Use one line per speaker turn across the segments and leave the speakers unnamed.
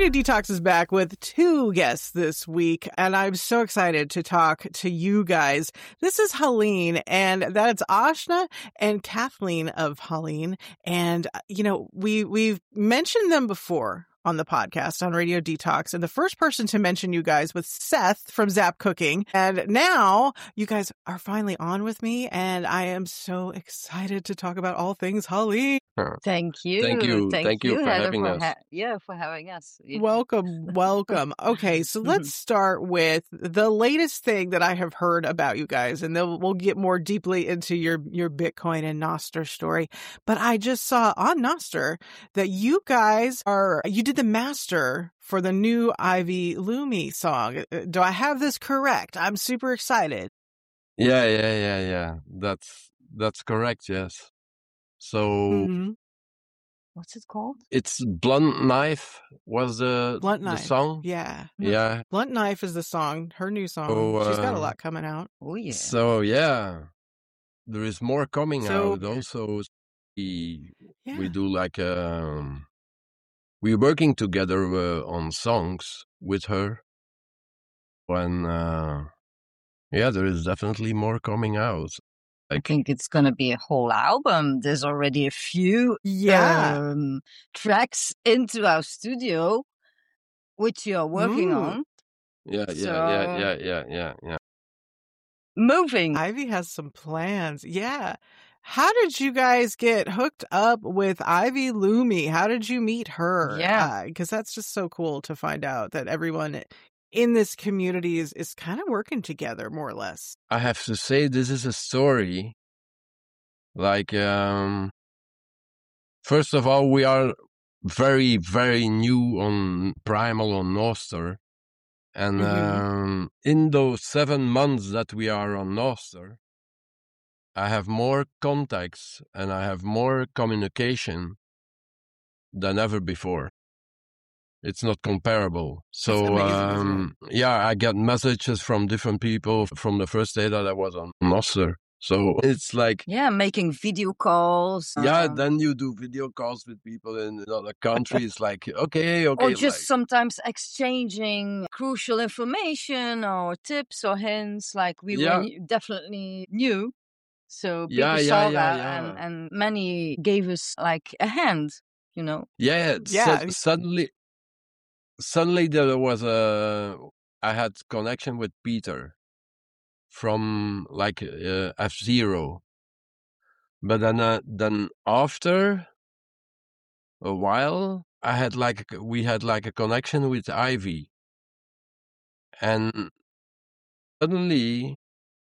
Radio Detox is back with 2 guests this week, and I'm so excited to talk to you guys. This is Helene, and that's Ashna and Kathleen of Helene. And, we've mentioned them before on the podcast on Radio Detox, and the first person to mention you guys was Seth from Zap Cooking. And now you guys are finally on with me, and I am so excited to talk about all things Helene.
Thank you.
Thank you for
Heather,
having us.
for having us. Yeah.
Welcome. Okay, so let's start with the latest thing that I have heard about you guys, and then we'll get more deeply into your Bitcoin and Nostr story. But I just saw on Nostr that you guys you did the master for the new Ivy Lumi song. Do I have this correct? I'm super excited.
Yeah. That's correct. Yes. So
What's it called?
it's Blunt Knife was
Blunt
the
Knife.
song.
Yeah.
Yeah.
Blunt Knife is the song, her new song.
Oh,
She's got a lot coming out.
Oh yeah.
So yeah, there is more coming
So-
out. Also, we
Yeah.
do like we're working together on songs with her. When there is definitely more coming out.
I think it's going to be a whole album. There's already a few tracks into our studio, which you're working on.
Yeah.
Moving.
Ivy has some plans. Yeah. How did you guys get hooked up with Ivy Lumi? How did you meet her?
Yeah.
Because that's just so cool to find out that everyone in this community is kind of working together, more or less.
I have to say, this is a story. Like, first of all, we are very, very new on Primal on Nostr. And in those 7 months that we are on Nostr, I have more contacts and I have more communication than ever before. It's not comparable. So,
amazing, isn't
I get messages from different people from the first day that I was on Nostr. So it's like...
Yeah, making video calls.
then you do video calls with people in other countries. Like, okay.
Or just sometimes exchanging crucial information or tips or hints. Like we were definitely new. So people saw that and many gave us like a hand, you know.
Suddenly there was I had connection with Peter from like F-Zero. But then after a while, we had a connection with Ivy. And suddenly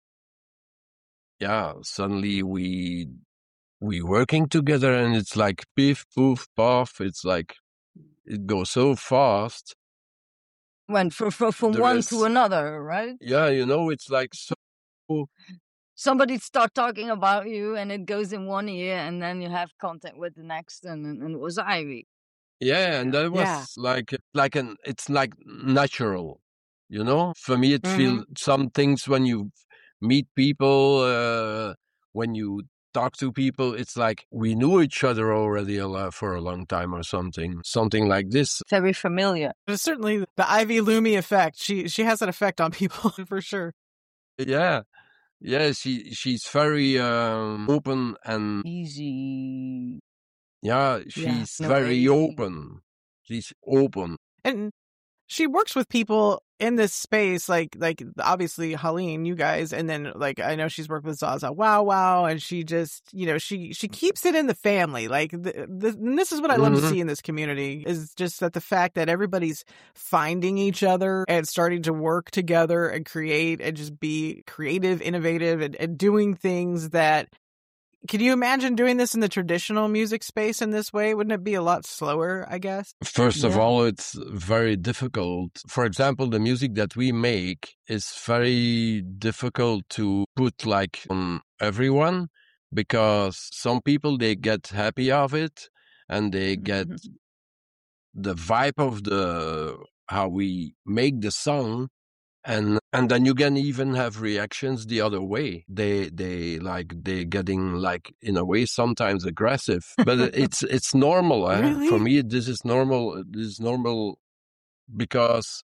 we working together, and it's like piff, poof, puff. It's like it goes so fast.
Went from one to another, right?
Yeah, it's like so.
Somebody start talking about you, and it goes in one ear, and then you have contact with the next, and it was Ivy.
Yeah, and that was it's like natural, For me, it feels some things when you meet people, when you talk to people, it's like we knew each other already for a long time or something like this.
Very familiar.
But certainly the Ivy Lumi effect. She has an effect on people for sure.
Yeah. She's very open and
easy.
Yeah, she's very open. She's open.
And she works with people in this space, like obviously Helene, you guys, and then like I know she's worked with Zaza Wow, and she just she keeps it in the family. Like and this is what I love to see in this community is just that the fact that everybody's finding each other and starting to work together and create and just be creative, innovative, and doing things that. Can you imagine doing this in the traditional music space in this way? Wouldn't it be a lot slower, I guess?
First of all, it's very difficult. For example, the music that we make is very difficult to put like on everyone because some people, they get happy of it and they get the vibe of how we make the song. And then you can even have reactions the other way. They getting like in a way sometimes aggressive, but it's normal.
Really?
For me, this is normal. This is normal because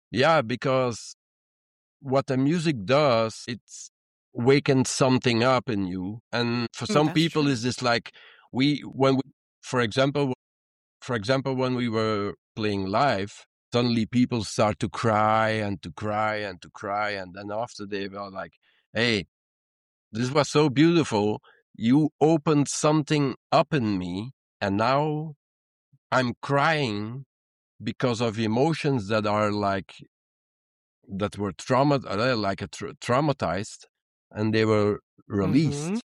what the music does, it's wakens something up in you. And for some people, is this like for example, when we were playing live, suddenly people start to cry and to cry and to cry. And then after they were like, hey, this was so beautiful. You opened something up in me. And now I'm crying because of emotions that are like, that were traumatized, and they were released. Mm-hmm.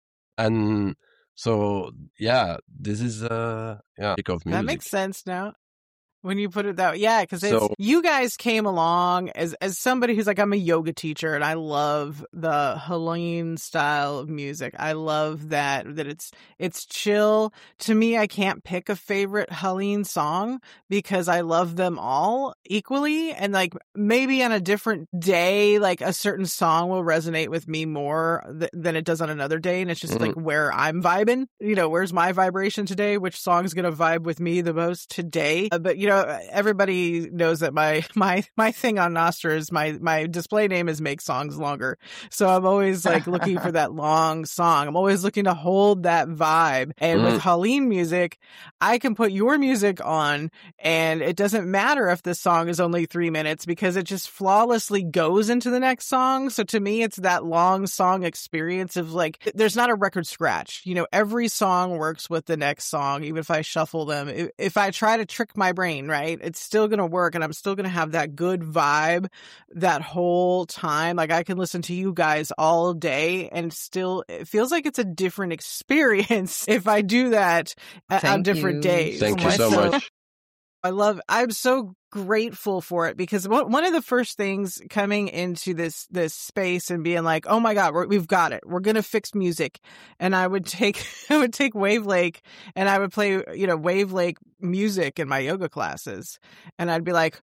And so, this is of music.
That makes sense now. When you put it that way. Yeah, because you guys came along as somebody who's like, I'm a yoga teacher and I love the Helene style of music. I love that it's chill. To me, I can't pick a favorite Helene song because I love them all equally. And like maybe on a different day, like a certain song will resonate with me more than it does on another day. And it's just like where I'm vibing, where's my vibration today? Which song's going to vibe with me the most today? But everybody knows that my thing on Nostr is my display name is Make Songs Longer. So I'm always like looking for that long song. I'm always looking to hold that vibe. And with Helene music, I can put your music on and it doesn't matter if the song is only 3 minutes because it just flawlessly goes into the next song. So to me, it's that long song experience of like, there's not a record scratch. Every song works with the next song, even if I shuffle them. If I try to trick my brain, right, it's still going to work and I'm still going to have that good vibe that whole time. Like I can listen to you guys all day and still it feels like it's a different experience if I do that on different days.
Thank you so much.
I'm so grateful for it because one of the first things coming into this space and being like, oh my God, we've got it. We're going to fix music. And I would take Wave Lake and I would play, Wave Lake music in my yoga classes. And I'd be like,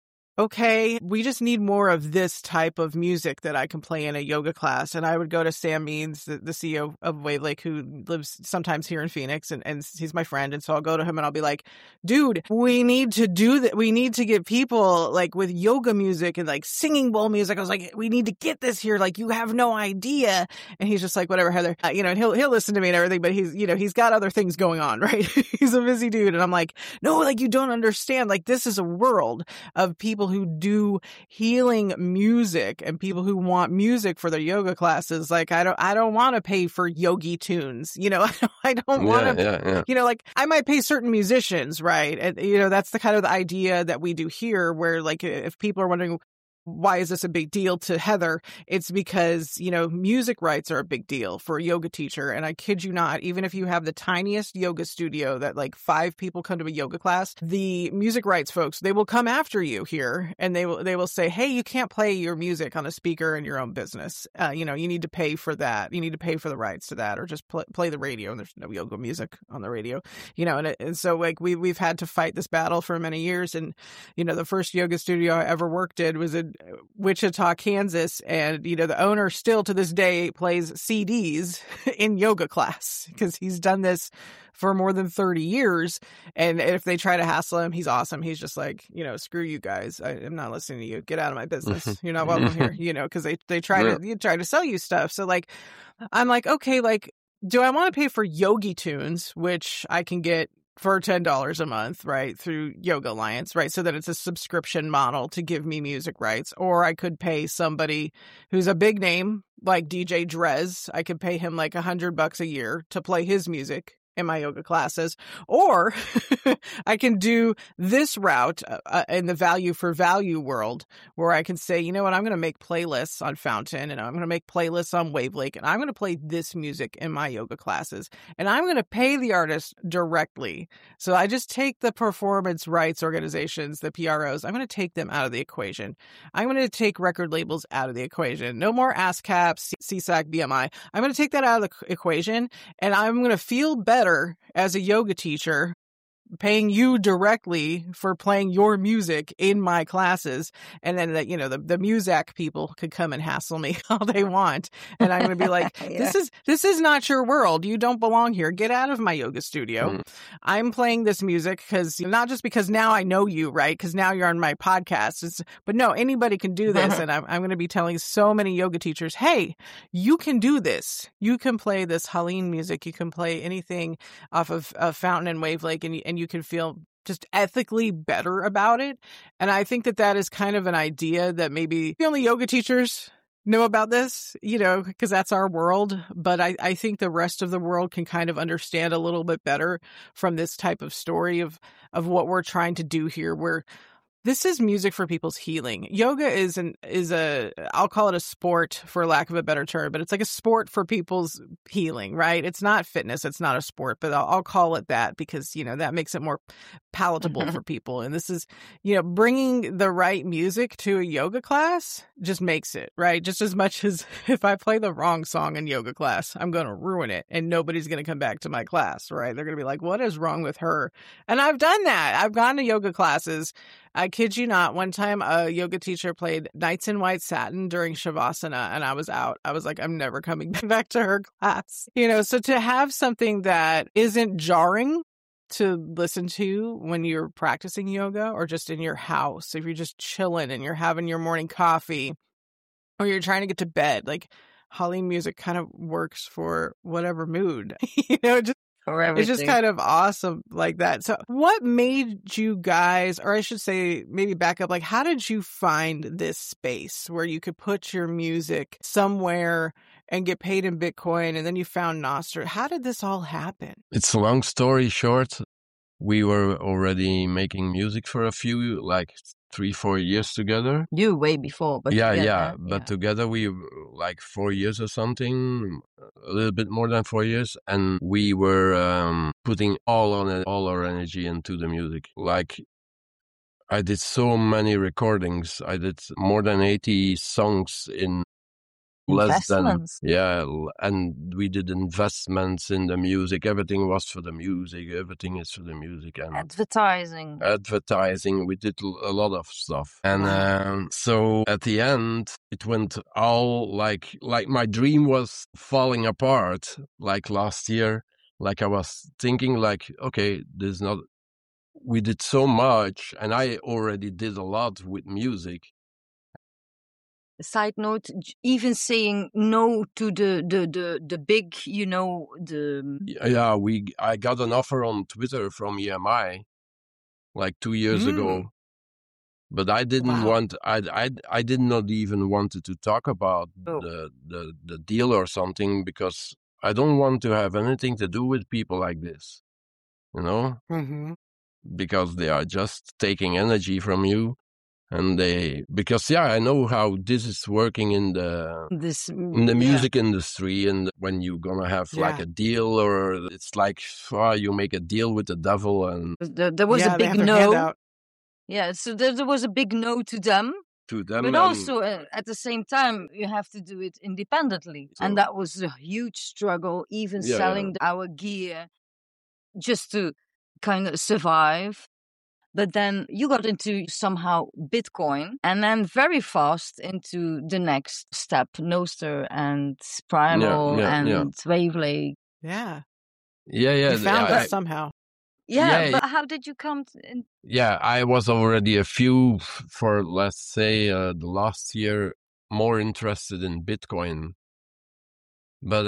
okay, we just need more of this type of music that I can play in a yoga class. And I would go to Sam Means, the CEO of Wave Lake, who lives sometimes here in Phoenix, and he's my friend. And so I'll go to him and I'll be like, dude, we need to do that. We need to get people like with yoga music and like singing bowl music. I was like, we need to get this here. Like, you have no idea. And he's just like, whatever, Heather, and he'll listen to me and everything, but he's got other things going on, right? He's a busy dude. And I'm like, no, like you don't understand. Like this is a world of people who do healing music and people who want music for their yoga classes. Like I don't want to pay for yogi tunes, I don't want to, like I might pay certain musicians, right? And, that's the kind of the idea that we do here where like if people are wondering, why is this a big deal to Heather? It's because, music rights are a big deal for a yoga teacher. And I kid you not, even if you have the tiniest yoga studio that like 5 people come to a yoga class, the music rights folks, they will come after you here and they will say, hey, you can't play your music on a speaker in your own business. You need to pay for that. You need to pay for the rights to that or just play the radio. And there's no yoga music on the radio, and so like we've had to fight this battle for many years. And, the first yoga studio I ever worked in was in Wichita, Kansas, and the owner still to this day plays CDs in yoga class because he's done this for more than 30 years. And if they try to hassle him, he's awesome. He's just like, screw you guys. I'm not listening to you. Get out of my business. You're not welcome here, because they try to sell you stuff. So like, I'm like, okay, like, do I want to pay for Yogi Tunes, which I can get for $10 a month, right, through Yoga Alliance, right, so that it's a subscription model to give me music rights, or I could pay somebody who's a big name like DJ Drez. I could pay him like $100 a year to play his music in my yoga classes, or I can do this route in the value for value world where I can say, you know what, I'm going to make playlists on Fountain and I'm going to make playlists on Wave Lake and I'm going to play this music in my yoga classes and I'm going to pay the artist directly. So I just take the performance rights organizations, the PROs, I'm going to take them out of the equation. I'm going to take record labels out of the equation. No more ASCAP, CSAC, BMI. I'm going to take that out of the equation and I'm going to feel better as a yoga teacher paying you directly for playing your music in my classes. And then that, the Muzak people could come and hassle me all they want. And I'm going to be like, this is not your world. You don't belong here. Get out of my yoga studio. I'm playing this music not just because now I know you, right? Because now you're on my podcast. But no, anybody can do this. And I'm going to be telling so many yoga teachers, hey, you can do this. You can play this Haleen music. You can play anything off of Fountain and Wave Lake, and you can feel just ethically better about it. And I think that is kind of an idea that maybe the only yoga teachers know about this, because that's our world. But I think the rest of the world can kind of understand a little bit better from this type of story of what we're trying to do here, where this is music for people's healing. Yoga is I'll call it a sport for lack of a better term, but it's like a sport for people's healing, right? It's not fitness. It's not a sport, but I'll call it that because, that makes it more palatable for people. And this is, bringing the right music to a yoga class just makes it, right? Just as much as if I play the wrong song in yoga class, I'm going to ruin it and nobody's going to come back to my class, right? They're going to be like, what is wrong with her? And I've done that. I've gone to yoga classes. I kid you not. One time a yoga teacher played Nights in White Satin during Shavasana and I was out. I was like, I'm never coming back to her class. So to have something that isn't jarring to listen to when you're practicing yoga or just in your house, if you're just chilling and you're having your morning coffee or you're trying to get to bed, like Haleen music kind of works for whatever mood, it's just kind of awesome like that. So what made you guys, or I should say, maybe back up, like how did you find this space where you could put your music somewhere and get paid in Bitcoin, and then you found Nostr? How did this all happen?
It's a long story short. We were already making music for a few, 3-4 years together.
You way before, but
But together we 4 years or something, a little bit more than 4 years, and we were putting all our energy into the music. I did so many recordings. I did more than 80 songs in less than and we did investments in the music. Everything was for the music. Everything is for the music. And advertising, we did a lot of stuff. And so at the end it went all like my dream was falling apart last year. I was thinking okay, there's not, we did so much and I already did a lot with music.
Side note, even saying no to the big,
I got an offer on Twitter from EMI 2 years ago, but I didn't want. I did not even wanted to talk about the deal or something because I don't want to have anything to do with people like this, because they are just taking energy from you. And I know how this is working in the music industry, and when you're gonna have a deal, or it's you make a deal with the devil, and
there was a big no. Yeah, so there was a big no to them. But also at the same time, you have to do it independently, and that was a huge struggle. Even selling our gear just to kind of survive. But then you got into somehow Bitcoin and then very fast into the next step, Nostr and Primal and Wave Lake.
Yeah.
You
found us somehow.
But how did you come in?
Yeah, I was already for, let's say, the last year, more interested in Bitcoin. But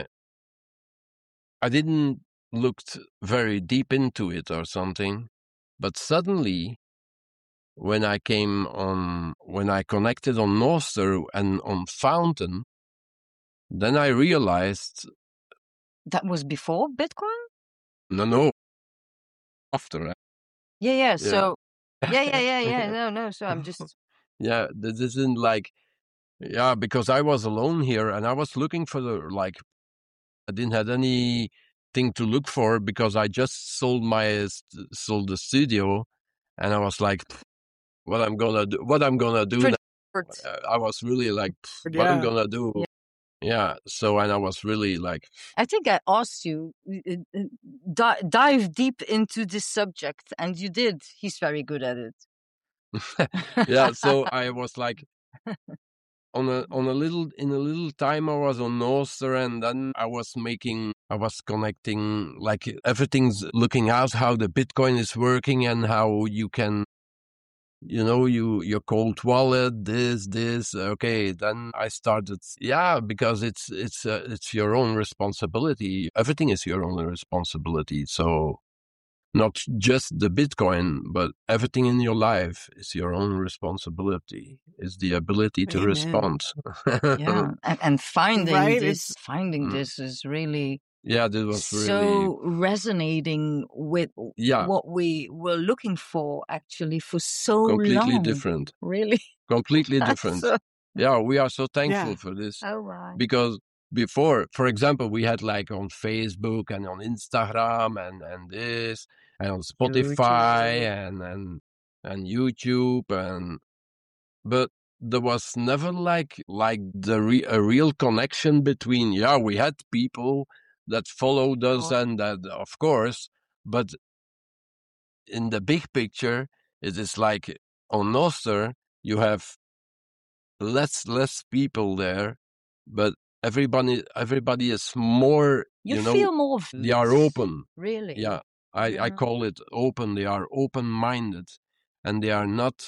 I didn't look very deep into it or something. But suddenly, when I connected on Nostr and on Fountain, then I realized...
That was before Bitcoin?
No. After.
Yeah. So, No. So I'm just...
Yeah, this isn't because I was alone here and I was looking for I didn't have anything to look for because I just sold the studio, and I was like, what I'm gonna do now? I was really what I'm gonna do. Yeah. So, and I was really like...
I think I asked you, dive deep into this subject, and you did. He's very good at it.
Yeah. So I was like... in a little time I was on Nostr, and then I was connecting, like everything's looking out how the Bitcoin is working and how you can, your cold wallet, this. Okay. Then I started, because it's your own responsibility. Everything is your own responsibility. So not just the Bitcoin, but everything in your life is your own responsibility. Is the ability to respond.
Yeah, and finding this is really...
Yeah, this was
so resonating with what we were looking for, actually, for so long.
Completely different.
Really?
Completely different. Yeah, we are so thankful for this.
Oh, wow.
Because before, for example, we had like on Facebook and on Instagram and this, and on Spotify and YouTube, but there was never like a real connection between. Yeah, we had people that followed us and that, of course, but in the big picture, it is like on Nostr you have less people there, but everybody is more.
You feel more.
They are open.
Really?
Yeah. I call it open. They are open-minded, and they are not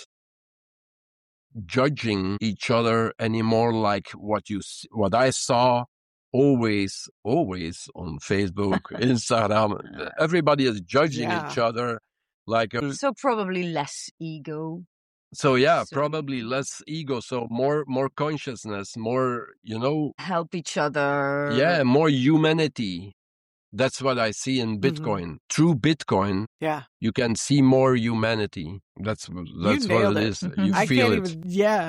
judging each other anymore like what I saw always on Facebook, Instagram. Everybody is judging each other like
so probably less ego.
So probably less ego, so more consciousness, more,
help each other.
Yeah, more humanity. That's what I see in Bitcoin. Mm-hmm. Through Bitcoin, you can see more humanity. That's what it is. You feel it.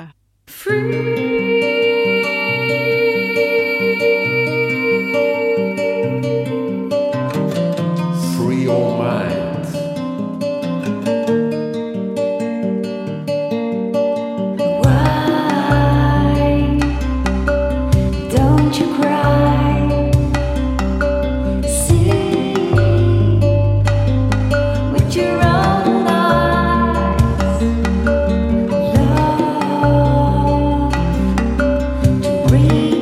Free your mind.
Free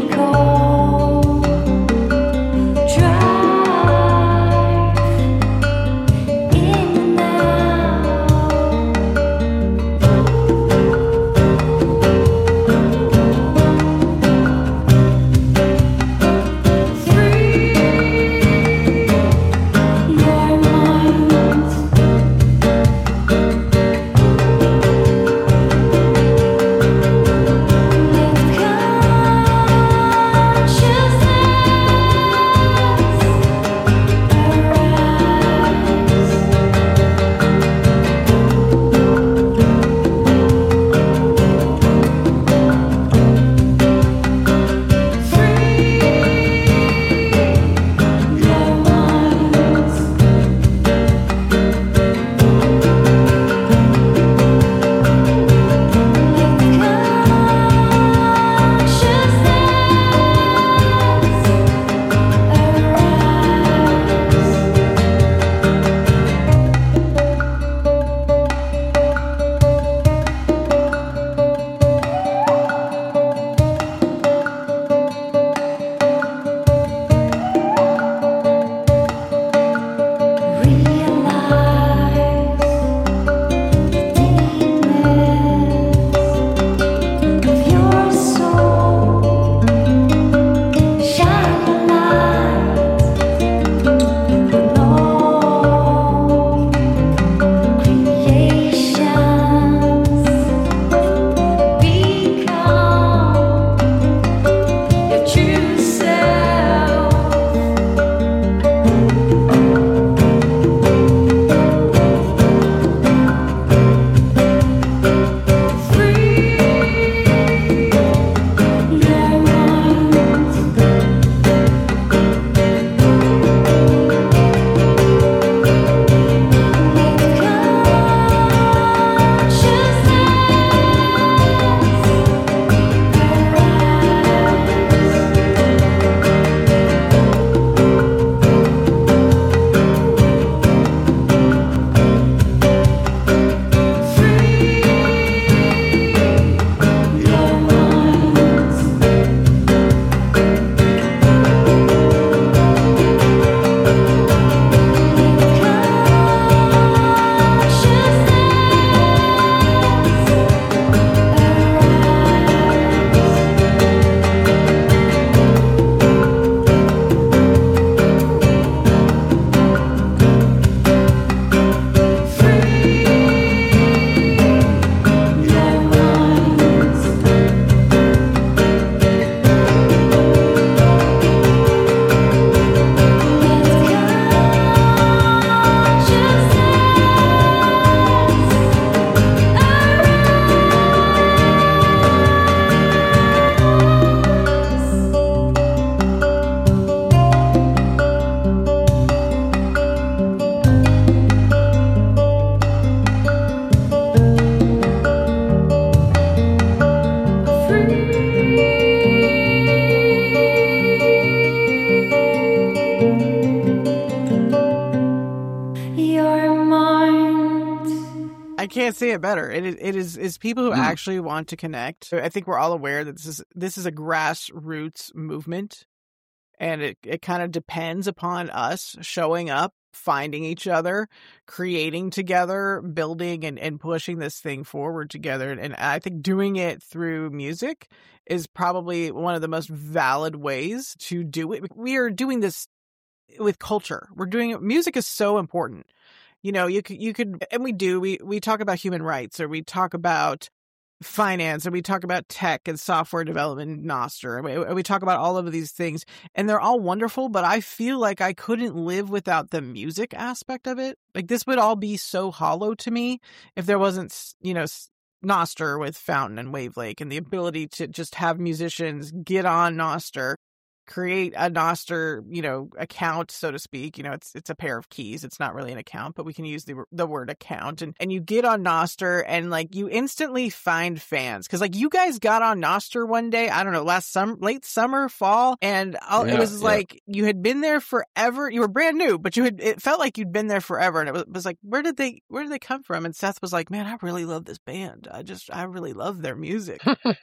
can't say it better. It is people who actually want to connect. I think we're all aware that this is a grassroots movement, and it kind of depends upon us showing up, finding each other, creating together, building and pushing this thing forward together. And I think doing it through music is probably one of the most valid ways to do it. We are doing this with culture. Music is so important. You know, you could, and we talk about human rights, or we talk about finance, and we talk about tech and software development in Nostr, and we talk about all of these things, and they're all wonderful, but I feel like I couldn't live without the music aspect of it. Like, this would all be so hollow to me if there wasn't, you know, Nostr with Fountain and Wavelake, and the ability to just have musicians get on Nostr, create a Nostr, you know, account, so to speak. You know, it's a pair of keys. It's not really an account, but we can use the word account. And you get on Nostr, and like you instantly find fans. Cause like you guys got on Nostr one day, I don't know, late summer, fall. And it was like you had been there forever. You were brand new, but it felt like you'd been there forever. And it was like, where did they come from? And Seth was like, man, I really love this band. I really love their music.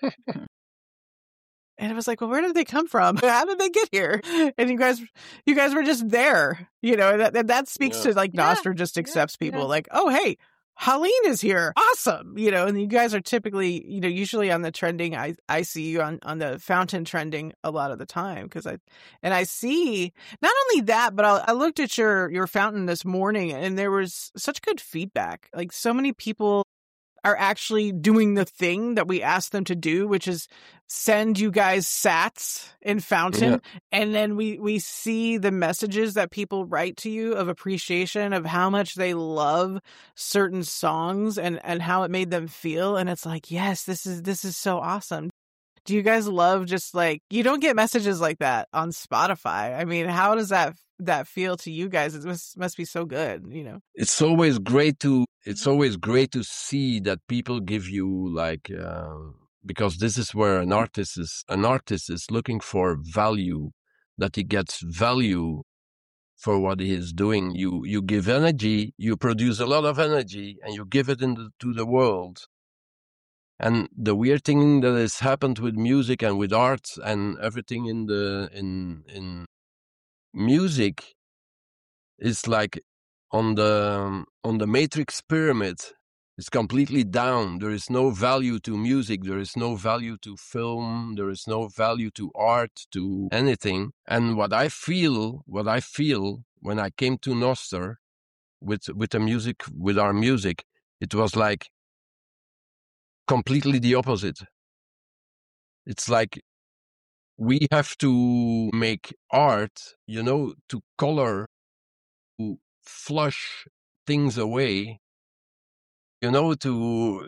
And it was like, well, where did they come from? How did they get here? And you guys were just there, you know. That speaks to like Nostr just accepts people. Like, oh, hey, Haleen is here, awesome, you know. And you guys are typically, you know, usually on the trending. I see you on the Fountain trending a lot of the time because I see not only that, but I looked at your Fountain this morning, and there was such good feedback. Like, so many people are actually doing the thing that we asked them to do, which is send you guys sats in Fountain. Yeah. And then we see the messages that people write to you of appreciation of how much they love certain songs and how it made them feel. And it's like, yes, this is so awesome. Do you guys love just like, you don't get messages like that on Spotify? I mean, how does that feel to you guys? It must be so good, you know.
It's always great to see that people give you like because this is where an artist is looking for value, that he gets value for what he is doing. You give energy, you produce a lot of energy, and you give it to the world. And the weird thing that has happened with music and with art and everything in music is like on the matrix pyramid, it's completely down. There is no value to music. There is no value to film. There is no value to art, to anything. And what I feel when I came to Nostr with our music, it was like completely the opposite. It's like we have to make art, you know, to color, to flush things away, you know, to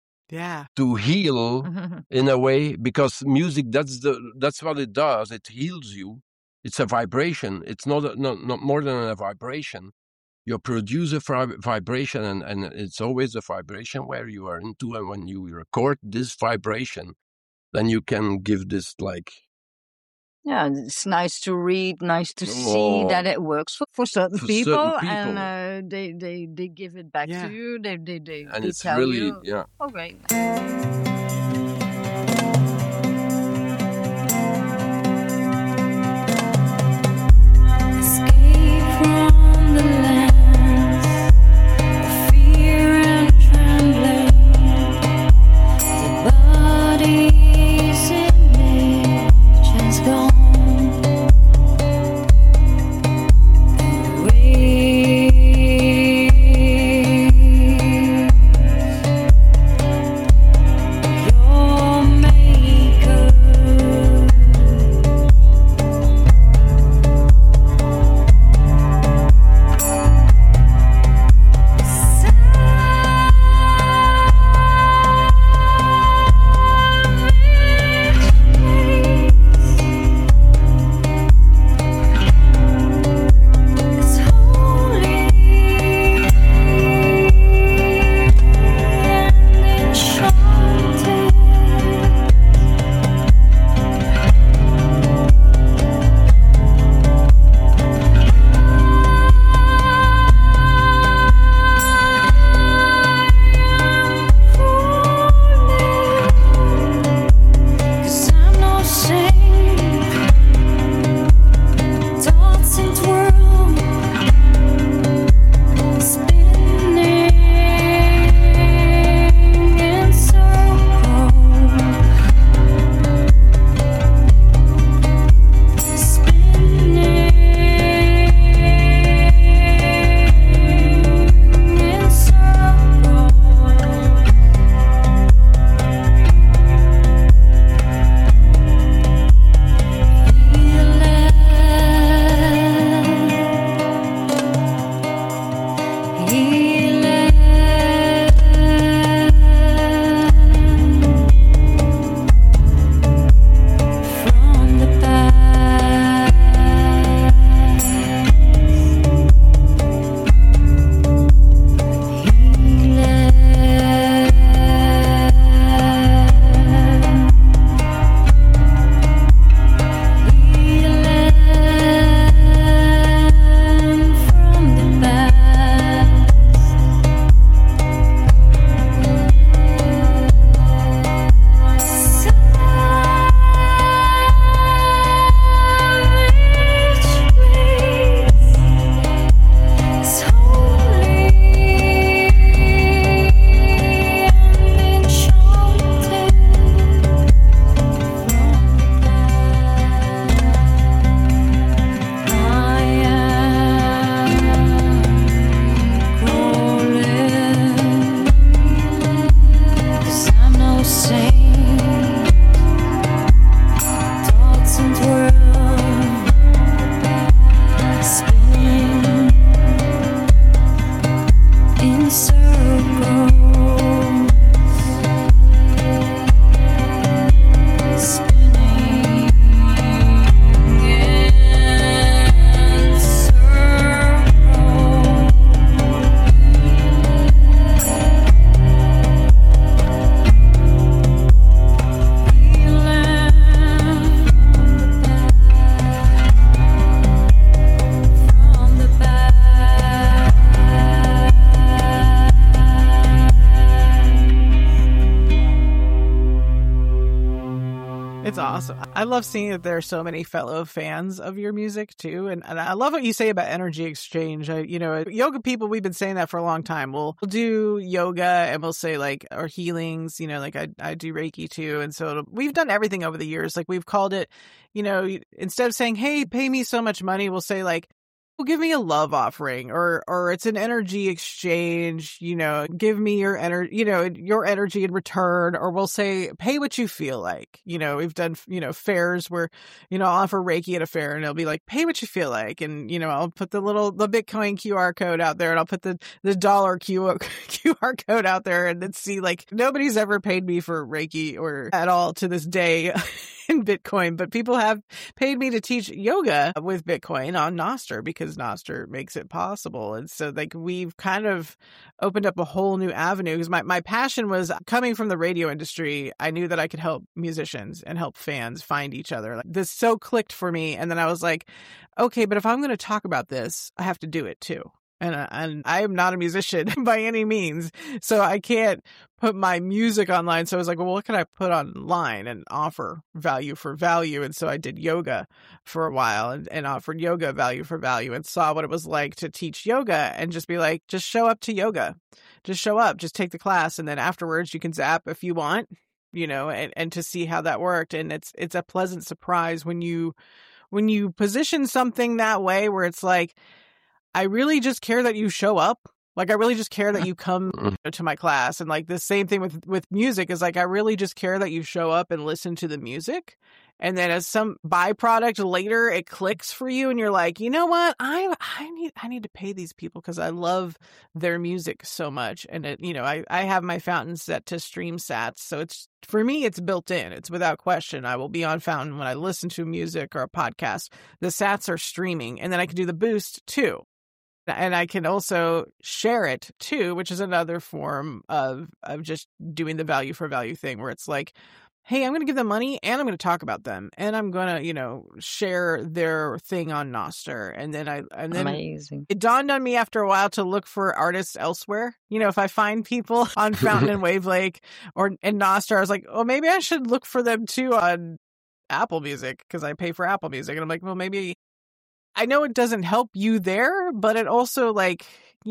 heal in a way, because music, that's what it does. It heals you. It's a vibration. It's not more than a vibration. You produce a vibration, and it's always a vibration where you are into, and when you record this vibration, then you can give this like...
Yeah, it's nice to read, nice to see that it works for certain people, and they give it back to you. They
it's
tell
really,
you.
Yeah.
Oh, great.
It's awesome. I love seeing that there are so many fellow fans of your music too. And I love what you say about energy exchange. Yoga people, we've been saying that for a long time. We'll do yoga and we'll say like, or healings, like I do Reiki too. And so we've done everything over the years. Like we've called it, instead of saying, hey, pay me so much money, we'll say like, well, give me a love offering, or it's an energy exchange, give me your energy in return, or we'll say, pay what you feel like. We've done, fairs where, I'll offer Reiki at a fair and it'll be like, pay what you feel like. And, I'll put the Bitcoin QR code out there and I'll put the dollar QR code out there and then see like nobody's ever paid me for Reiki or at all to this day. In Bitcoin, but people have paid me to teach yoga with Bitcoin on Nostr because Nostr makes it possible. And so like we've kind of opened up a whole new avenue because my passion was coming from the radio industry. I knew that I could help musicians and help fans find each other. Like, this so clicked for me. And then I was like, okay, but if I'm going to talk about this, I have to do it too. And I am not a musician by any means, so I can't put my music online. So I was like, well, what can I put online and offer value for value? And so I did yoga for a while and offered yoga value for value and saw what it was like to teach yoga and just be like, just show up to yoga. Just show up, just take the class. And then afterwards you can zap if you want, and to see how that worked. And it's a pleasant surprise when you position something that way where it's like, I really just care that you show up. Like, I really just care that you come to my class. And like the same thing with music is like, I really just care that you show up and listen to the music. And then as some byproduct later, it clicks for you and you're like, you know what? I need to pay these people because I love their music so much. And I have my Fountain set to stream sats. So for me, it's built in. It's without question. I will be on Fountain when I listen to music or a podcast. The sats are streaming and then I can do the boost too. And I can also share it too, which is another form of just doing the value for value thing where it's like, hey, I'm going to give them money and I'm going to talk about them and I'm going to, share their thing on Nostr. And then
Amazing.
It dawned on me after a while to look for artists elsewhere. If I find people on Fountain and Wavelake or in Nostr, I was like, oh, maybe I should look for them too on Apple Music because I pay for Apple Music. And I'm like, well, maybe I know it doesn't help you there, but it also like,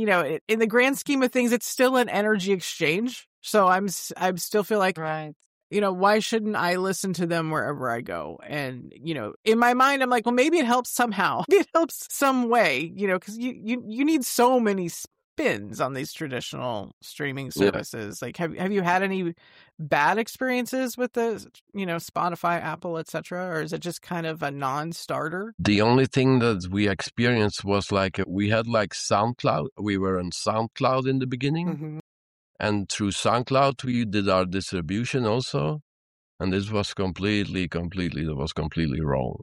in the grand scheme of things, it's still an energy exchange. So I still feel like,
right.
Why shouldn't I listen to them wherever I go? And, in my mind, I'm like, well, maybe it helps somehow. It helps some way, because you need so many spins on these traditional streaming services. Yeah. Like, have you had any bad experiences with the, Spotify, Apple, etc., or is it just kind of a non-starter?
The only thing that we experienced was like we had like SoundCloud. We were on SoundCloud in the beginning. Mm-hmm. And through SoundCloud, we did our distribution also. And this was completely wrong.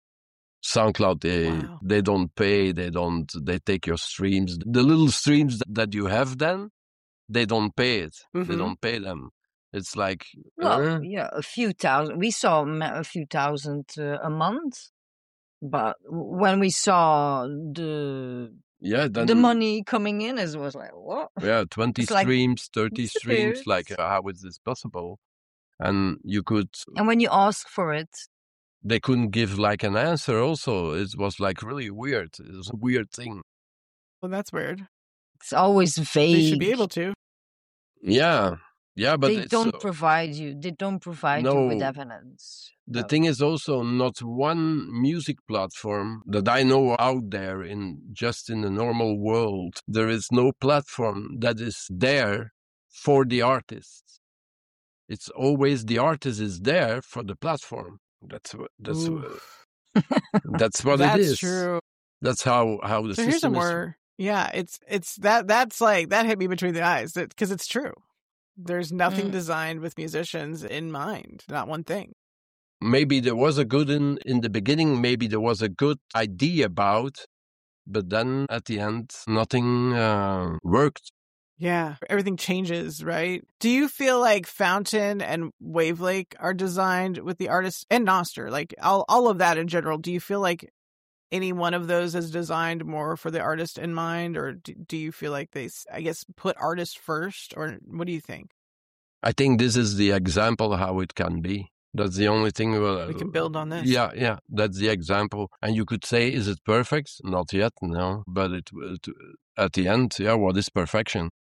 SoundCloud, they don't pay, they take your streams. The little streams that you have then, they don't pay it. Mm-hmm. They don't pay them. It's like...
a few thousand. We saw a few thousand a month. But when we saw the money coming in, it was like, what?
Yeah, 20 streams, 30 streams. Like, how is this possible? And you could...
And when you ask for it...
They couldn't give like an answer also. It was like really weird. It was a weird thing.
Well, that's weird.
It's always vague.
They should be able to.
Yeah. Yeah, but
they don't provide you. They don't provide you with evidence.
The thing is also not one music platform that I know out there in the normal world. There is no platform that is there for the artists. It's always the artist is there for the platform. That's what it is.
That's true.
That's how the system
here's some
is.
More. Yeah, it's that's like that hit me between the eyes because it's true. There's nothing designed with musicians in mind, not one thing.
Maybe there was a good in the beginning, maybe there was a good idea about, but then at the end, nothing worked.
Yeah, everything changes, right? Do you feel like Fountain and Wavelake are designed with the artist and Nostr, like all of that in general? Do you feel like any one of those is designed more for the artist in mind, or do you feel like they, I guess, put artists first, or what do you think?
I think this is the example how it can be. That's the only thing
we can build on this.
Yeah, that's the example. And you could say, is it perfect? Not yet, no. But at the end, yeah, what is perfection?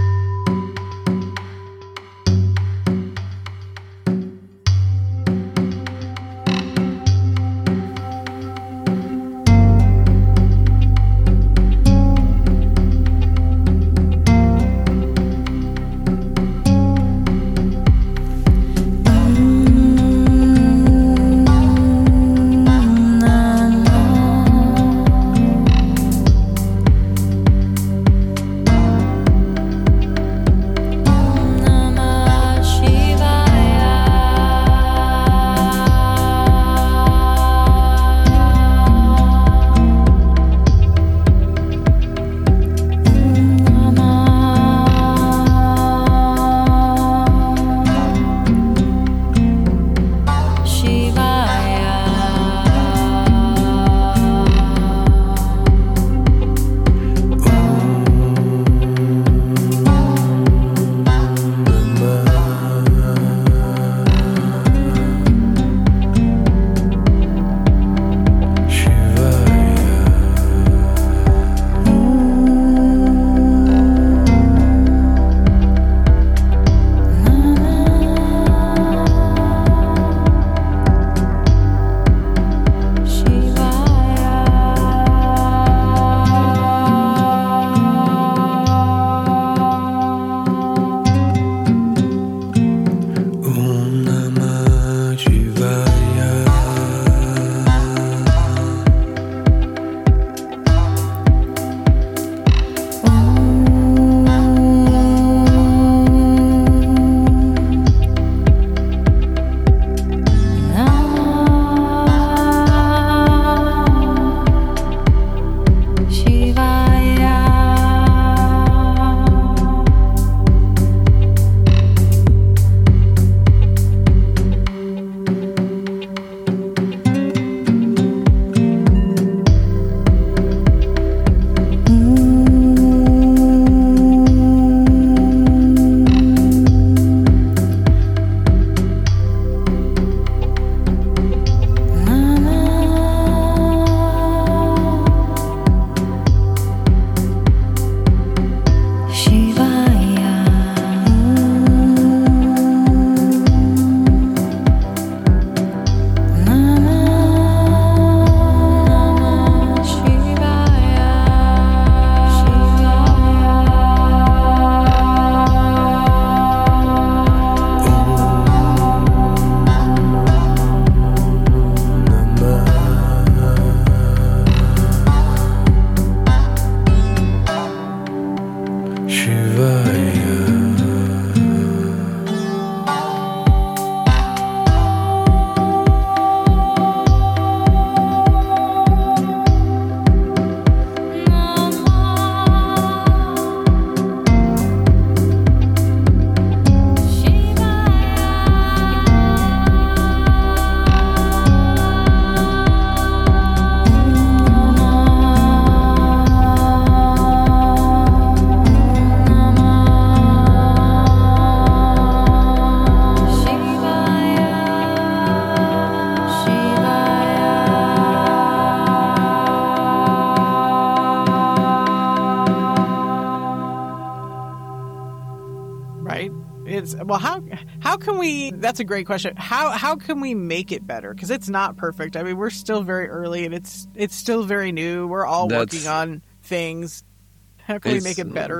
Well, how can we? That's a great question. How can we make it better? Because it's not perfect. I mean, we're still very early, and it's still very new. We're all working on things. How can we make it better?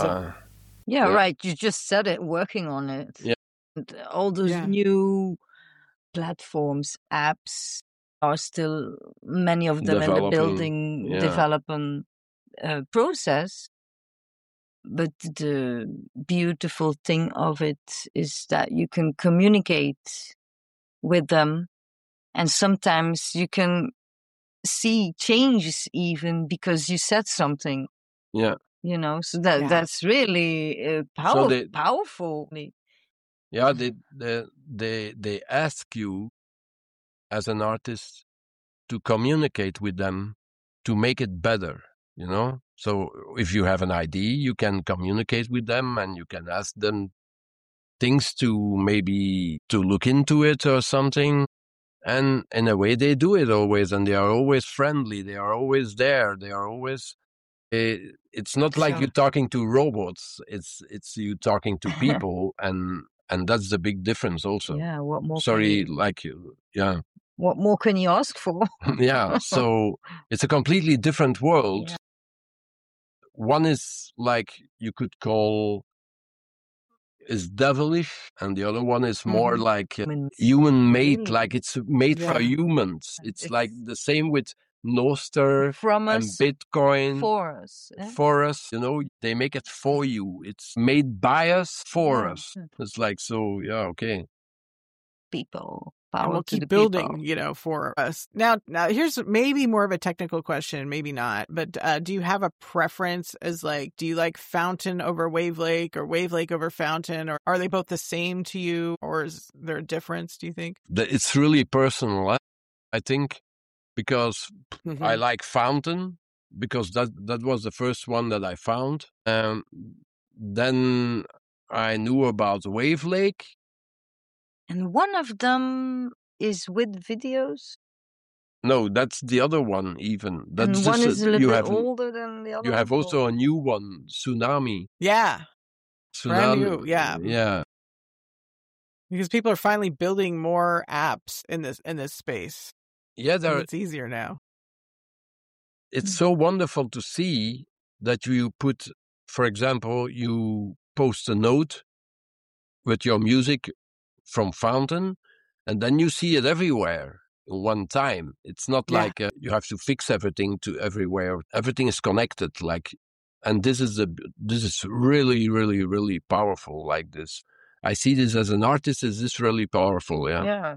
Right. You just said it. Working on it.
Yeah.
All those new platforms, apps are still many of them in the building development process. But the beautiful thing of it is that you can communicate with them, and sometimes you can see changes even because you said something.
Yeah.
You know, so that's really powerful.
Yeah, they ask you as an artist to communicate with them to make it better, you know? So if you have an idea, you can communicate with them and you can ask them things to look into it or something. And in a way, they do it always, and they are always friendly. They are always there. They are always. It's not like you're talking to robots. It's you talking to people, and that's the big difference also.
Yeah. What more?
Yeah.
What more can you ask for?
Yeah. So it's a completely different world. Yeah. One is like you could call is devilish, and the other one is more like human made, like it's made for humans. It's like the same with Nostr and Bitcoin. For us, you know, they make it for you. It's made by us for us. It's like, so, yeah, okay.
People.
And we'll keep building, you know, for us. Now, here's maybe more of a technical question, maybe not. But do you have a preference as like, do you like Fountain over Wavlake or Wavlake over Fountain? Or are they both the same to you? Or is there a difference, do you think?
It's really personal, I think, because I like Fountain, because that was the first one that I found. Then I knew about Wavlake.
And one of them is with videos?
No, that's the other one even. That's
and one is a little bit older than the other.
You have also a new one, Tsunami.
Yeah.
Tsunami.
Brand new, yeah.
Yeah.
Because people are finally building more apps in this space.
Yeah,
it's easier now.
It's so wonderful to see that you put, for example, you post a note with your music from Fountain, and then you see it everywhere in one time. It's not like you have to fix everything to everywhere. Everything is connected, and this is really, really, really powerful. Like this, I see this as an artist. Is this really powerful? Yeah.
Yeah.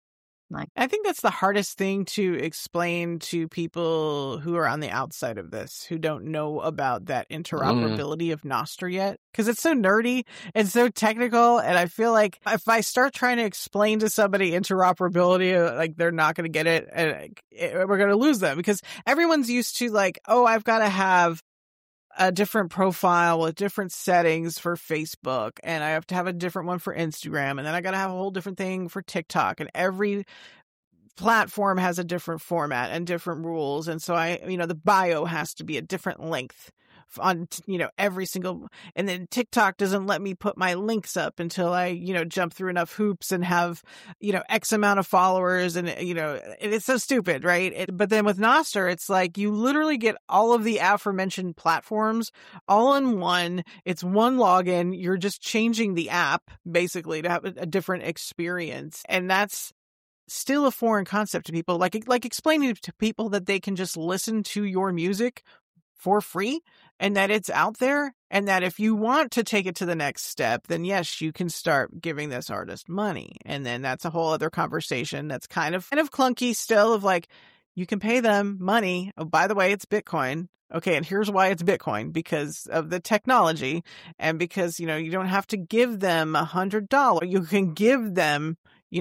I think that's the hardest thing to explain to people who are on the outside of this, who don't know about that interoperability of Nostr yet, because it's so nerdy and so technical. And I feel like if I start trying to explain to somebody interoperability, like they're not going to get it, and we're going to lose them, because everyone's used to like, oh, I've got to have a different profile with different settings for Facebook, and I have to have a different one for Instagram, and then I got to have a whole different thing for TikTok, and every platform has a different format and different rules. And so the bio has to be a different length on, every single, and then TikTok doesn't let me put my links up until I, jump through enough hoops and have, X amount of followers, and, it's so stupid, right? But then with Nostr, it's like you literally get all of the aforementioned platforms all in one. It's one login. You're just changing the app basically to have a different experience. And that's still a foreign concept to people, like explaining to people that they can just listen to your music for free, and that it's out there, and that if you want to take it to the next step, then yes, you can start giving this artist money. And then that's a whole other conversation that's kind of clunky still, of like, you can pay them money. Oh, by the way, it's Bitcoin. Okay, and here's why it's Bitcoin: because of the technology, and because, you don't have to give them $100. You can give them,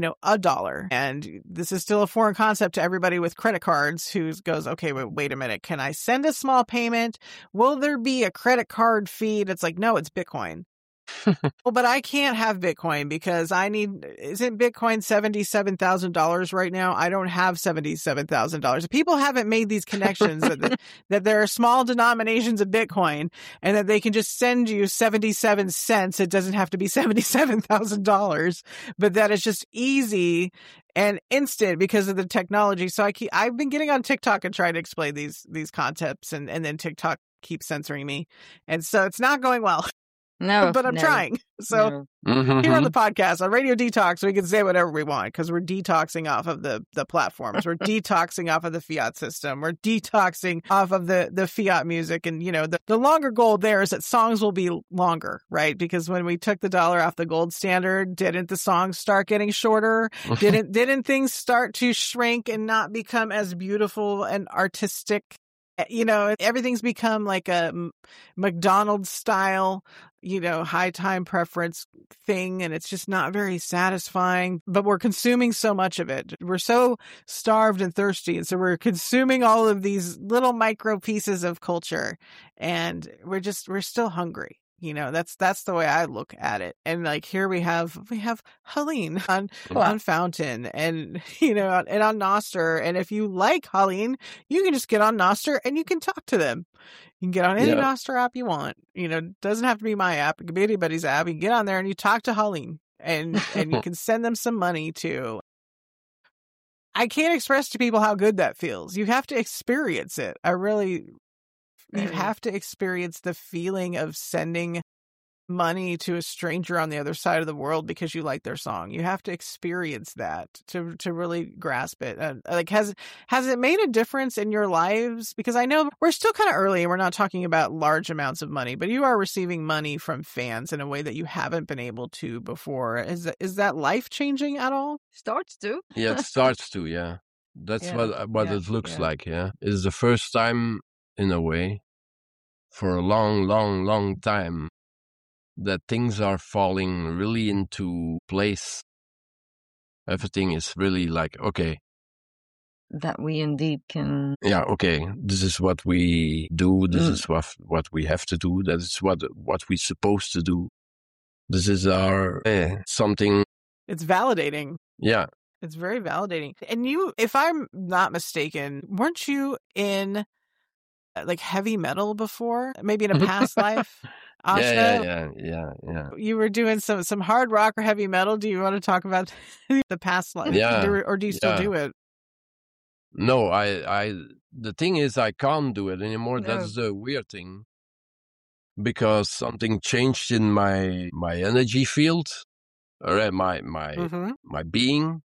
$1. And this is still a foreign concept to everybody with credit cards who goes, okay, wait a minute. Can I send a small payment? Will there be a credit card fee? It's like, no, it's Bitcoin. Well, but I can't have Bitcoin because isn't Bitcoin $77,000 right now? I don't have $77,000. People haven't made these connections that there are small denominations of Bitcoin, and that they can just send you 77 cents. It doesn't have to be $77,000, but that is just easy and instant because of the technology. So I've been getting on TikTok and trying to explain these concepts, and then TikTok keeps censoring me. And so it's not going well.
No,
but I'm trying. So here on the podcast, on Radio Detox, we can say whatever we want because we're detoxing off of the platforms. We're detoxing off of the fiat system. We're detoxing off of the fiat music. And, the longer goal there is that songs will be longer, right? Because when we took the dollar off the gold standard, didn't the songs start getting shorter? Didn't things start to shrink and not become as beautiful and artistic? Everything's become like a McDonald's style, high time preference thing. And it's just not very satisfying, but we're consuming so much of it. We're so starved and thirsty. And so we're consuming all of these little micro pieces of culture, and we're still hungry. That's the way I look at it. And like here we have Helene on Fountain and and on Nostr. And if you like Helene, you can just get on Nostr and you can talk to them. You can get on any Nostr app you want. It doesn't have to be my app. It can be anybody's app. You can get on there and you talk to Helene and you can send them some money too. I can't express to people how good that feels. You have to experience it. You have to experience the feeling of sending money to a stranger on the other side of the world because you like their song. You have to experience that to really grasp it. Like, has it made a difference in your lives? Because I know we're still kind of early and we're not talking about large amounts of money, but you are receiving money from fans in a way that you haven't been able to before. Is that life changing at all?
Starts to.
Yeah, it starts to. Yeah, that's what it looks like. Yeah, it's the first time in a way for a long, long, long time that things are falling really into place. Everything is really like, okay.
That we indeed can...
Yeah, okay, this is what we do. This is what we have to do. That is what we're supposed to do. This is our something.
It's validating.
Yeah.
It's very validating. And you, if I'm not mistaken, weren't you in like heavy metal before? Maybe in a past life?
Yeah.
You were doing some hard rock or heavy metal. Do you want to talk about the past life?
Yeah.
Or do you still do it?
No, the thing is I can't do it anymore. No. That's the weird thing. Because something changed in my energy field, or my being.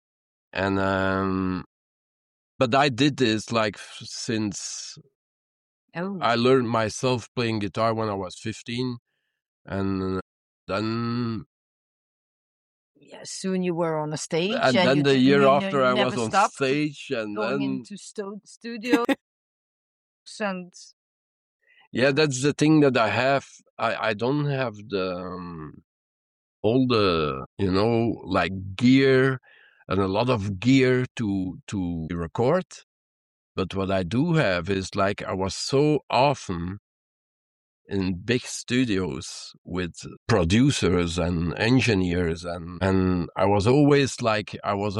And but I did this like since I learned myself playing guitar when I was 15, and then
soon you were on a stage,
and then the year after I was on stage, and
going
then
into studio. And
that's the thing that I have. I don't have the all the like gear and a lot of gear to record. But what I do have is like I was so often in big studios with producers and engineers and I was always like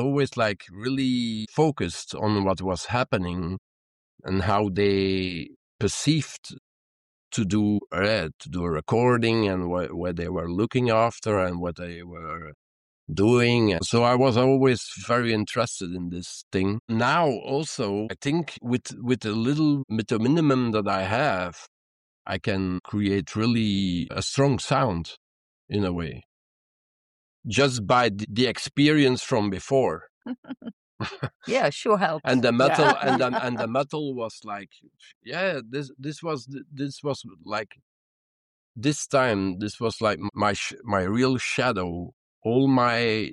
really focused on what was happening and how they perceived to do a recording and what they were looking after and what they were doing. So I was always very interested in this thing. Now also, I think with the minimum that I have, I can create really a strong sound in a way. Just by the experience from before.
Yeah, sure helps.
And the metal and the metal was like, this was like this time. This was like my real shadow. All my,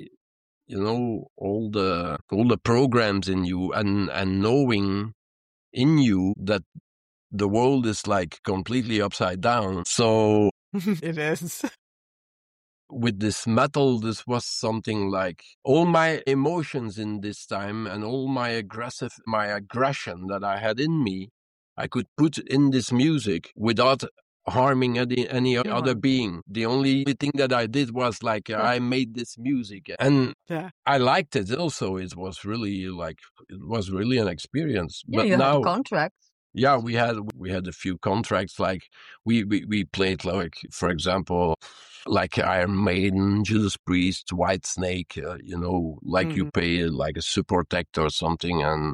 all the programs in you and knowing in you that the world is like completely upside down. So
it is.
With this metal, this was something like all my emotions in this time and all my aggression that I had in me, I could put in this music without harming any other being. The only thing that I did was like I made this music and I liked it also. It was really an experience.
Yeah,
but
you
now,
had contracts.
Yeah, we had a few contracts. Like we played, like, for example, like Iron Maiden, Judas Priest, Whitesnake. You pay like a support act or something, and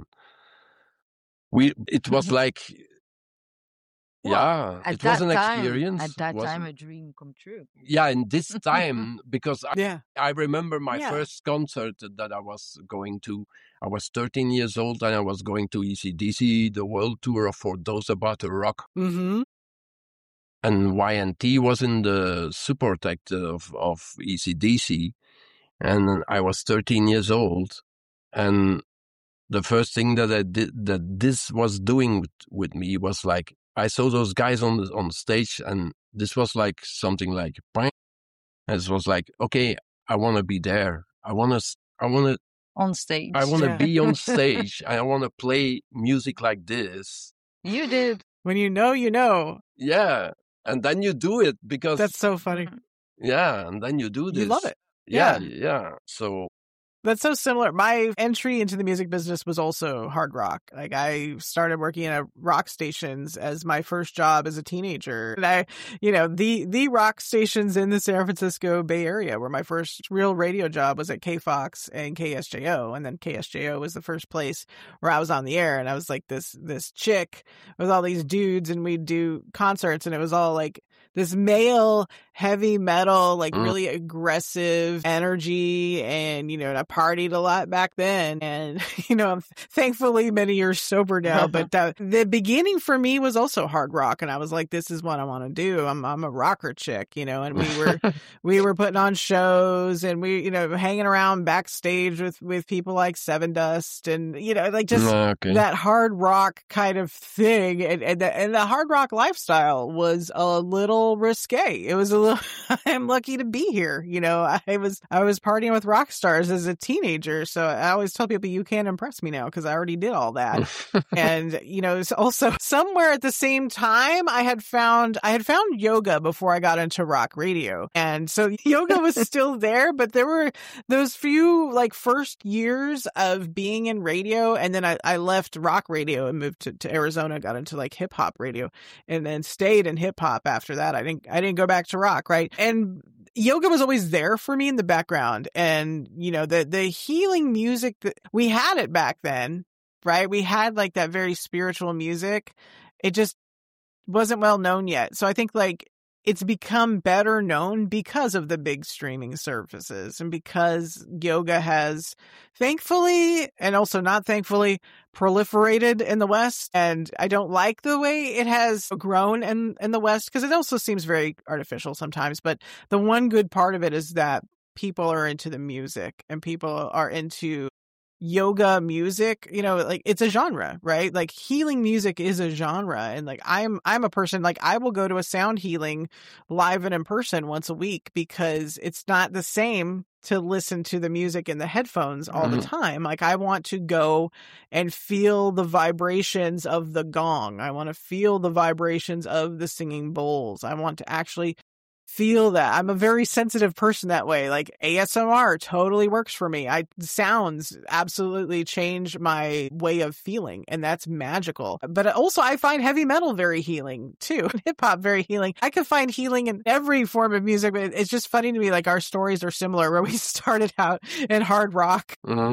it was like.
Well,
it was an experience.
At that time, a dream come true.
Yeah, in this time, because I remember my first concert that I was going to. I was 13 years old and I was going to AC/DC, the world tour For Those About to Rock.
Mm-hmm.
And YNT was in the support act of AC/DC. And I was 13 years old. And the first thing that I did, that this was doing with me was like, I saw those guys on the stage, and this was like something like, and it was like, okay, I want to be there. I want to
on stage.
I want to be on stage. I want to play music like this.
You did.
When you know, you know.
Yeah, And then you do it because...
That's so funny.
Yeah, and then you do this.
You love it.
Yeah. So...
That's so similar. My entry into the music business was also hard rock. Like I started working at rock stations as my first job as a teenager. And the rock stations in the San Francisco Bay Area were my first real radio job was at KFOX and KSJO. And then KSJO was the first place where I was on the air. And I was like this chick with all these dudes and we'd do concerts and it was all like this male heavy metal, like really aggressive energy. And, I partied a lot back then. And, I'm thankfully many years sober now. But the beginning for me was also hard rock. And I was like, this is what I want to do. I'm a rocker chick, and we were putting on shows and we, hanging around backstage with people like Seven Dust and, that hard rock kind of thing. And the hard rock lifestyle was a little risque. It was a little, I'm lucky to be here. I was partying with rock stars as a teenager. So I always tell people you can't impress me now because I already did all that. And, it's also somewhere at the same time I had found yoga before I got into rock radio. And so yoga was still there, but there were those few like first years of being in radio. And then I left rock radio and moved to Arizona, got into like hip hop radio and then stayed in hip hop after that. I didn't go back to rock. Right. And yoga was always there for me in the background. And, the healing music that we had it back then, right? We had like that very spiritual music. It just wasn't well known yet. So I think like it's become better known because of the big streaming services and because yoga has thankfully and also not thankfully proliferated in the West. And I don't like the way it has grown in the West because it also seems very artificial sometimes. But the one good part of it is that people are into the music and people are into yoga music, like it's a genre, right? Like healing music is a genre. And like I'm a person like I will go to a sound healing live and in person once a week because it's not the same to listen to the music in the headphones all the time. Like I want to go and feel the vibrations of the gong. I want to feel the vibrations of the singing bowls. I want to actually feel that. I'm a very sensitive person that way. Like ASMR totally works for me. Sounds absolutely change my way of feeling, and that's magical. But also I find heavy metal very healing too. Hip hop very healing. I can find healing in every form of music, but it's just funny to me like our stories are similar where we started out in hard rock.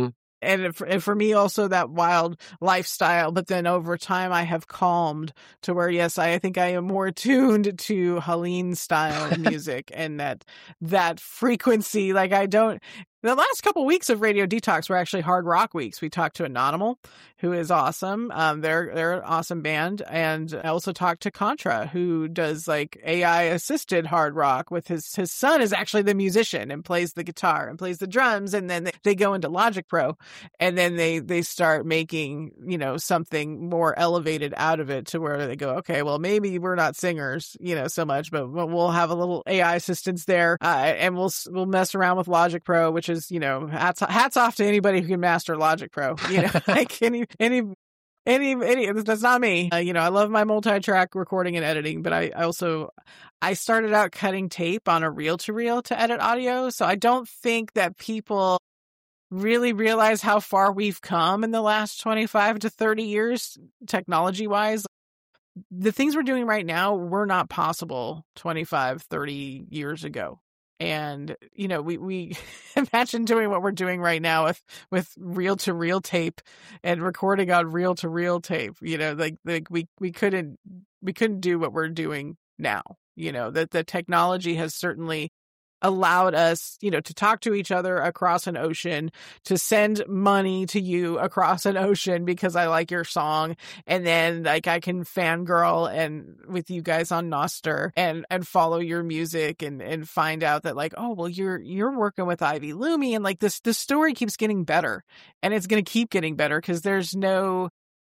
And for me, also that wild lifestyle. But then over time, I have calmed to where, yes, I think I am more tuned to Helene style music and that frequency. Like the last couple weeks of Radio Detox were actually hard rock weeks. We talked to Anonymal, who is awesome. They're an awesome band. And I also talked to Contra, who does like AI assisted hard rock with his son is actually the musician and plays the guitar and plays the drums. And then they go into Logic Pro and then they start making, something more elevated out of it to where they go, okay, well, maybe we're not singers, so much, but we'll have a little AI assistance there. And we'll mess around with Logic Pro, which is, hats off to anybody who can master Logic Pro, like any, that's not me. I love my multi-track recording and editing, but I started out cutting tape on a reel-to-reel to edit audio. So I don't think that people really realize how far we've come in the last 25 to 30 years, technology-wise. The things we're doing right now were not possible 25, 30 years ago. And, we imagine doing what we're doing right now with reel-to-reel tape and recording on reel-to-reel tape, like we couldn't do what we're doing now, that the technology has certainly allowed us, to talk to each other across an ocean, to send money to you across an ocean because I like your song. And then like I can fangirl and with you guys on Nostr and follow your music and find out that like, oh, well, you're working with Ivy Lumi. And like the story keeps getting better and it's going to keep getting better because there's no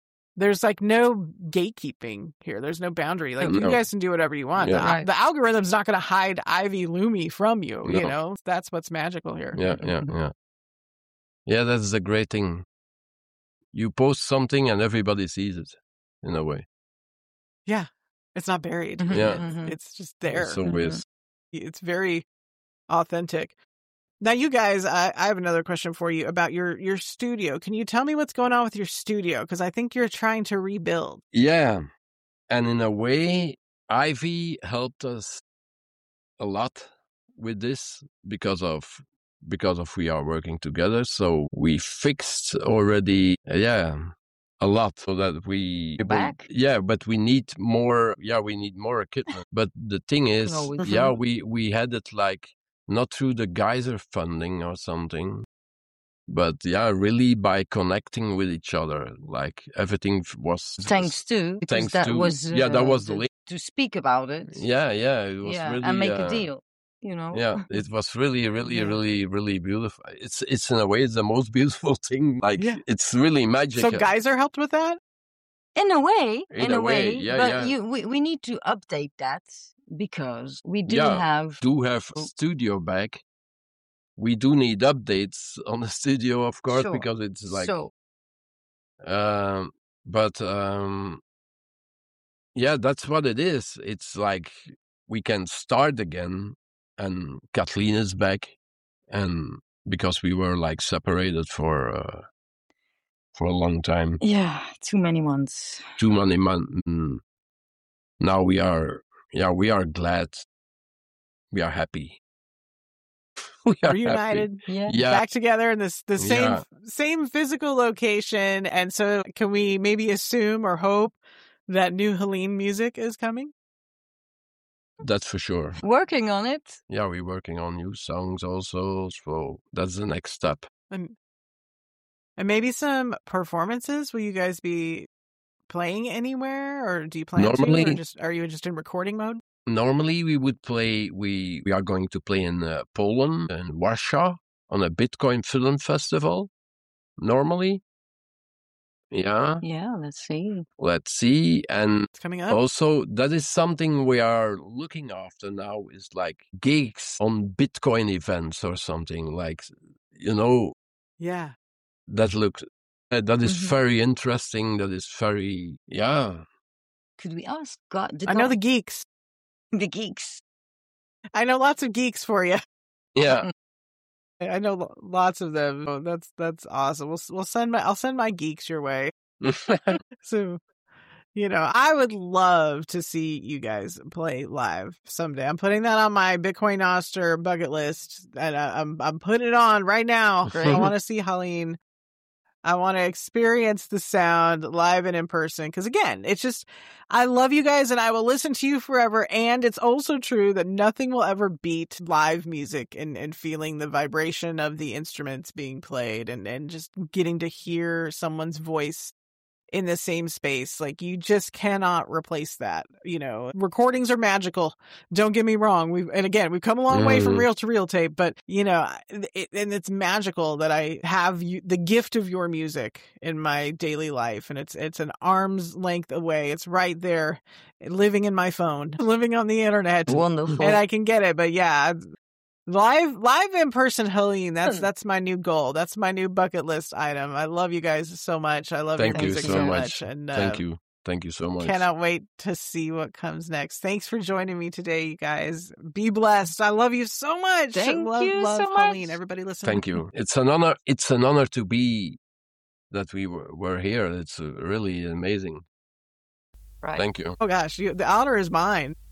gatekeeping here. There's no boundary. Like you guys can do whatever you want. Yeah. The algorithm's not going to hide Ivy Lumi from you. No. That's what's magical here.
Yeah, that's the great thing. You post something and everybody sees it in a way.
Yeah. It's not buried.
Yeah.
It's just there.
So
it's very authentic. Now, you guys, I have another question for you about your studio. Can you tell me what's going on with your studio? Because I think you're trying to rebuild.
Yeah. And in a way, Ivy helped us a lot with this because of we are working together. So we fixed already, a lot so that we
back.
Yeah, but we need more. Yeah, we need more equipment. But the thing is, we had it like not through the Geyser funding or something, but really by connecting with each other. Like everything was
thanks to that was the link to speak about it.
Yeah, it was really
and make a deal.
Yeah, it was really, really, really, really beautiful. It's in a way, it's the most beautiful thing. Like, it's really magical.
So Geyser helped with that?
In a way. But we need to update that because we have
studio back. We do need updates on the studio, of course, because it's like... that's what it is. It's like we can start again. And Kathleen is back, and because we were like separated for a long time.
Yeah, too many months.
Now we are glad. We are happy.
We are reunited, back together in the same physical location. And so, can we maybe assume or hope that new Helene music is coming?
That's for sure.
Working on it.
Yeah, we're working on new songs also. So that's the next step.
And maybe some performances. Will you guys be playing anywhere, or do you plan to? Or are you just in recording mode?
Normally, we would play. We are going to play in Poland and Warsaw on a Bitcoin Film Festival. Normally. Yeah.
Yeah, let's see.
And
it's coming up.
Also, that is something we are looking after now, is like gigs on Bitcoin events or something, like,
Yeah.
That is very interesting. That is very,
Could we ask God?
I know the geeks.
The geeks.
I know lots of geeks for you.
Yeah.
I know lots of them. Oh, that's awesome. I'll send my geeks your way. So, I would love to see you guys play live someday. I'm putting that on my Bitcoin Noster bucket list, and I'm putting it on right now. I want to see Helene. I want to experience the sound live and in person. Because again, it's just, I love you guys and I will listen to you forever. And it's also true that nothing will ever beat live music and feeling the vibration of the instruments being played and just getting to hear someone's voice in the same space. Like, you just cannot replace that. Recordings are magical. Don't get me wrong. We've come a long way from reel to reel tape, but it's magical that I have the gift of your music in my daily life. And it's an arm's length away. It's right there, living in my phone, living on the internet.
Wonderful.
And I can get it. But yeah, live in person Helene, that's my new goal. That's my new bucket list item. I love you guys so much. I love your music so much. And
thank you so much.
Cannot wait to see what comes next. Thanks for joining me today, you guys. Be blessed. I love you so much.
Thank you so much.
Helene. Everybody listen.
Thank you. It's an honor to be that we were here. It's really amazing.
Right.
Thank you.
Oh gosh, the honor is mine.